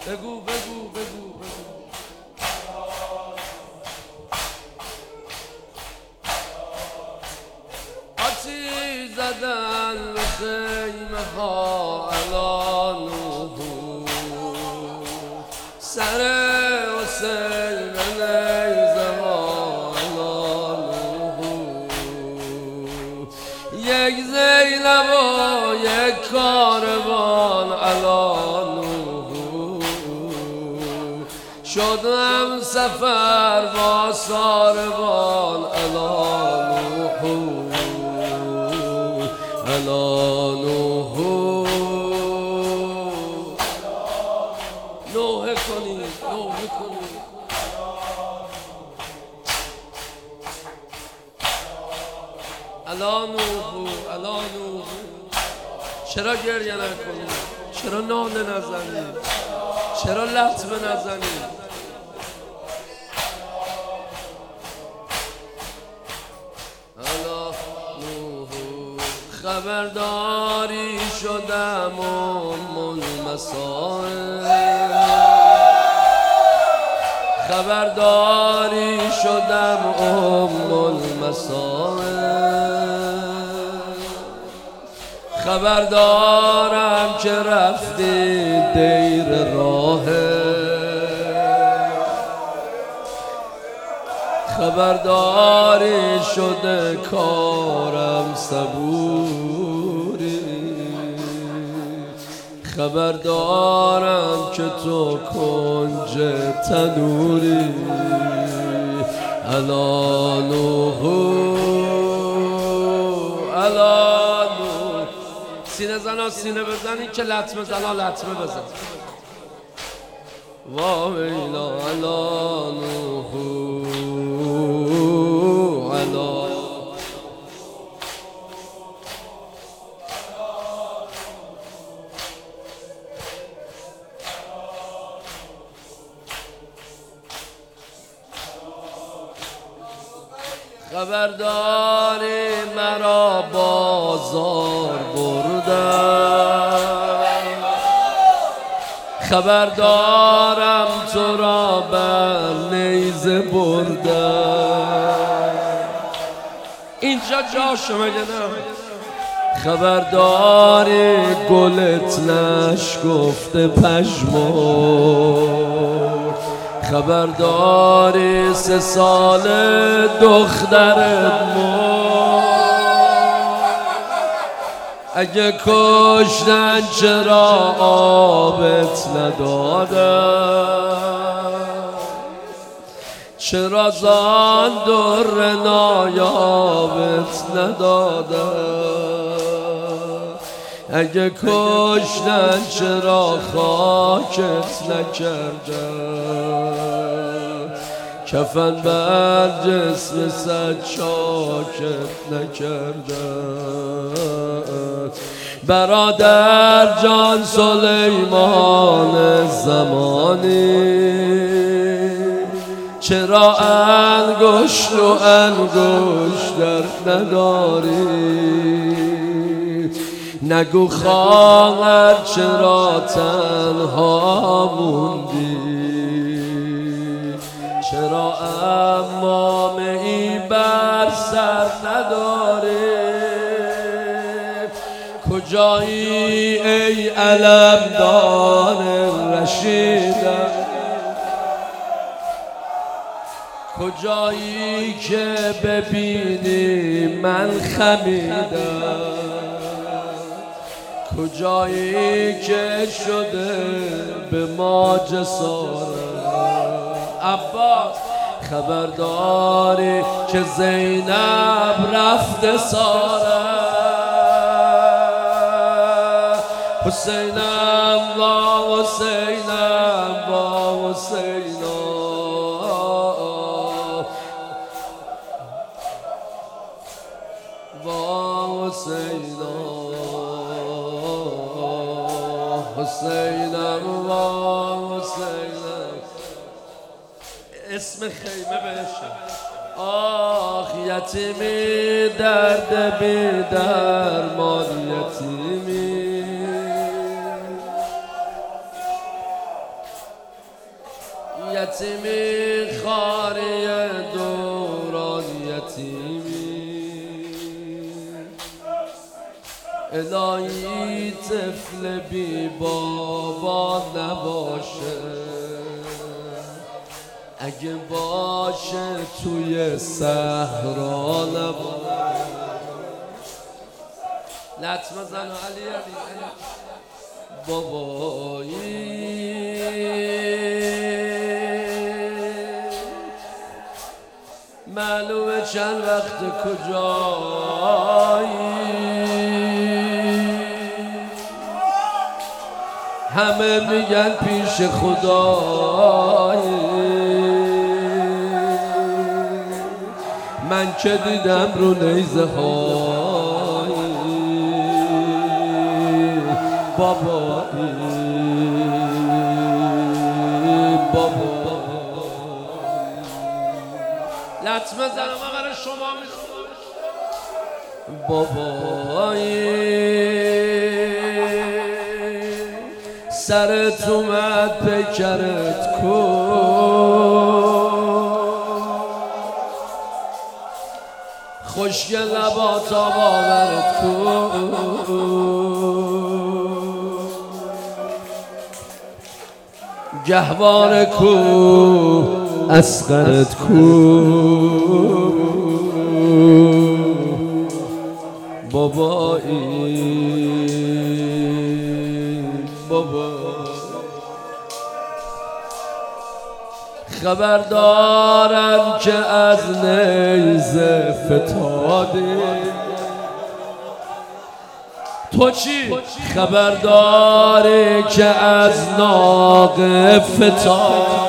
بگو بگو بگو بگو. آتیش زدن به خیمه ها الان سر حسین نیزه ها الان یک زینب و یک کاروان الان شدم سفر با ساربان الان نوحه کنید نوحه کنید. الان چرا گریه نکنید؟ چرا ناله نزنید؟ چرا لطمه نزنید؟ خبرداری شدم المسائل خبرداری شدم المسائل خبردارم که رفتی دیر راه خبرداری شده کارم صبوری خبردارم که تو کنج تنوری الانو سینه زنا سینه بزنی که لطمه زنا لطمه بزن واویلا الانو خبرداری مرا بازار بردم خبردارم تو را بر نیزه بردم اینجا جاشو مگه نه خبرداری گلت نشکفته پژمرد خبرداری 3 سال دخترت مرد اگه کشتن چرا آبت ندادن چرا زان در نایابت ندادن اگه کشتن چرا خاکت نکردن کفن بر جسم سجاکت نکردن برادر جان سلیمان زمانی چرا انگشت و انگشتر نداری نگو خواهر چرا تنها موندی چرا عمامه ای بر سر نداری کجایی ای علمدار رشیدم کجایی که ببینی من خمیدم کجایی که شده به ما جسارت عباس خبرداری که زینب رفته سارت حسینم با حسینم با حسینم با حسینم حسینم و حسینم اسم خیمه بهشم آخ یتیمی درد بی درمان یتیمی یتیمی خاری دوران یتیمی الهی طفل بی بابا نباشه اگه باشه توی صحرا نباشه لطمه زن علی بابایی معلومه چند وقت کجایی همه میگن پیش خدایی من که دیدم رو نیزه های بابایی لطمه زنم اگر شما میخوام بابایی سرت اومد پیکرت کن خوشگل لبات باورت کن گهواره کو اصغرت کو بابایی بابا خبر دارم که از نیزه فتادی تو چی؟ خبر داری که از ناقه فتادی